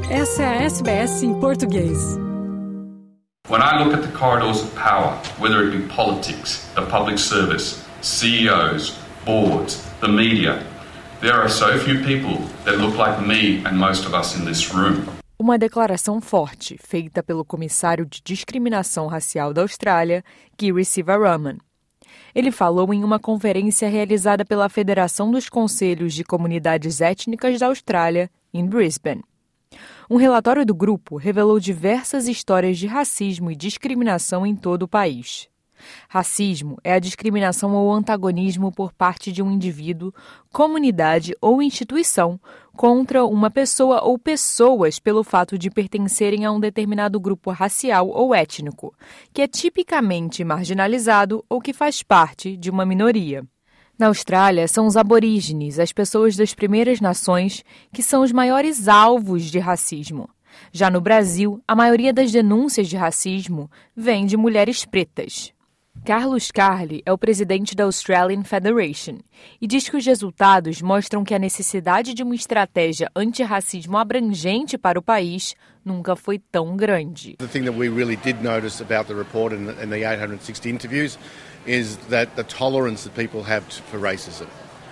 Essa é a SBS em português. When I look at the corridors of power, whether it be politics, the public service, CEOs, boards, the media, there are so few people that look like me and most of us in this room. Uma declaração forte feita pelo comissário de discriminação racial da Austrália, Giri Sivaraman. Ele falou em uma conferência realizada pela Federação dos Conselhos de Comunidades Étnicas da Austrália, em Brisbane. Um relatório do grupo revelou diversas histórias de racismo e discriminação em todo o país. Racismo é a discriminação ou antagonismo por parte de um indivíduo, comunidade ou instituição contra uma pessoa ou pessoas pelo fato de pertencerem a um determinado grupo racial ou étnico, que é tipicamente marginalizado ou que faz parte de uma minoria. Na Austrália, são os aborígenes, as pessoas das Primeiras Nações, que são os maiores alvos de racismo. Já no Brasil, a maioria das denúncias de racismo vem de mulheres pretas. Carlos Carli é o presidente da Australian Federation e diz que os resultados mostram que a necessidade de uma estratégia antirracismo abrangente para o país nunca foi tão grande. The thing that we really did notice about the report and the 860 interviews is that the tolerance that people have for racism.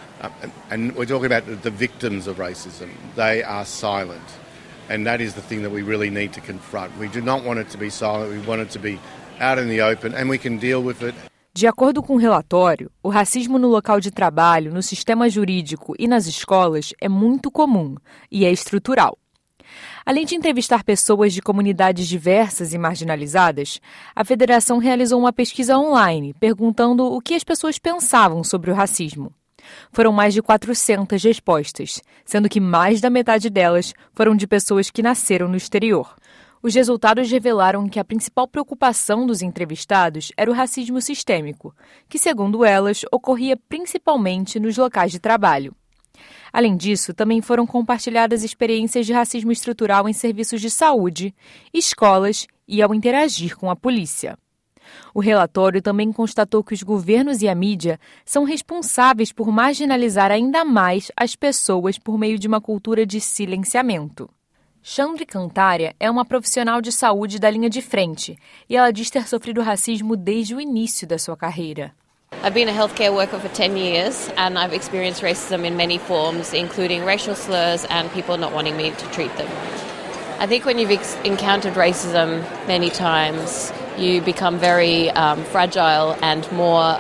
And we're talking about the victims of racism. They are silent. And that is the thing that we really need to confront. We do not want it to be silent. We want it to be out in the open, and we can deal with it. De acordo com o relatório, o racismo no local de trabalho, no sistema jurídico e nas escolas é muito comum e é estrutural. Além de entrevistar pessoas de comunidades diversas e marginalizadas, a Federação realizou uma pesquisa online perguntando o que as pessoas pensavam sobre o racismo. Foram mais de 400 respostas, sendo que mais da metade delas foram de pessoas que nasceram no exterior. Os resultados revelaram que a principal preocupação dos entrevistados era o racismo sistêmico, que, segundo elas, ocorria principalmente nos locais de trabalho. Além disso, também foram compartilhadas experiências de racismo estrutural em serviços de saúde, escolas e ao interagir com a polícia. O relatório também constatou que os governos e a mídia são responsáveis por marginalizar ainda mais as pessoas por meio de uma cultura de silenciamento. Chandri Cantária é uma profissional de saúde da linha de frente e ela diz ter sofrido racismo desde o início da sua carreira. I've been a healthcare worker for 10 years and I've experienced racism in many forms, including racial slurs and people not wanting me to treat them. I think when you've encountered racism many times, you become very fragile and more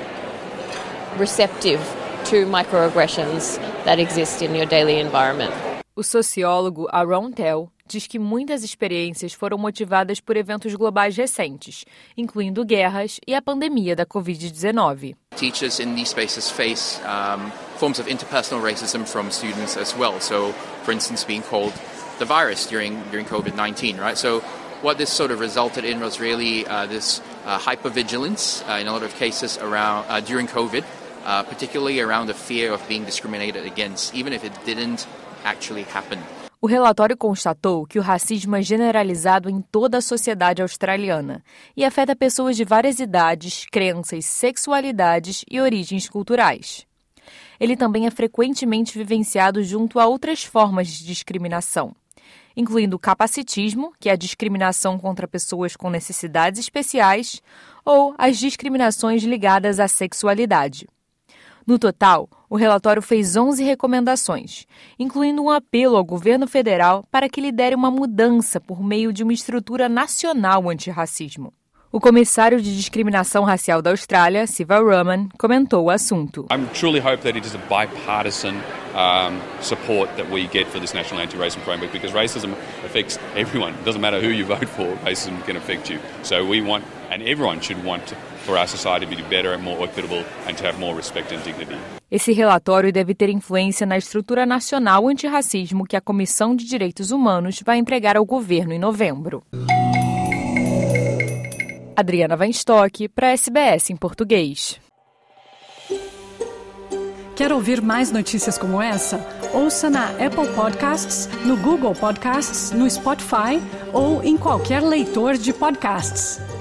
receptive to microaggressions that exist in your daily environment. O sociólogo Aaron Tell diz que muitas experiências foram motivadas por eventos globais recentes, incluindo guerras e a pandemia da Covid-19. Teachers in these spaces face forms of interpersonal racism from students as well. So, for instance, being called the virus during COVID-19, right? So, what this sort of resulted in was really this hypervigilance in a lot of cases around during COVID, particularly around the fear of being discriminated against, even if it didn't actually happen. O relatório constatou que o racismo é generalizado em toda a sociedade australiana e afeta pessoas de várias idades, crenças, sexualidades e origens culturais. Ele também é frequentemente vivenciado junto a outras formas de discriminação, incluindo o capacitismo, que é a discriminação contra pessoas com necessidades especiais, ou as discriminações ligadas à sexualidade. No total, o relatório fez 11 recomendações, incluindo um apelo ao governo federal para que lidere uma mudança por meio de uma estrutura nacional antirracismo. O comissário de discriminação racial da Austrália, Sivaraman, comentou o assunto. I truly hope that it is a bipartisan support that we get for this National Anti-Racism Framework, because racism affects everyone. It doesn't matter who you vote for, racism can affect you. So we want, and everyone should want, for our society to be better and more equitable and to have more respect and dignity. Esse relatório deve ter influência na estrutura nacional antirracismo que a Comissão de Direitos Humanos vai entregar ao governo em novembro. Adriana Weinstock, para a SBS em português. Quer ouvir mais notícias como essa? Ouça na Apple Podcasts, no Google Podcasts, no Spotify ou em qualquer leitor de podcasts.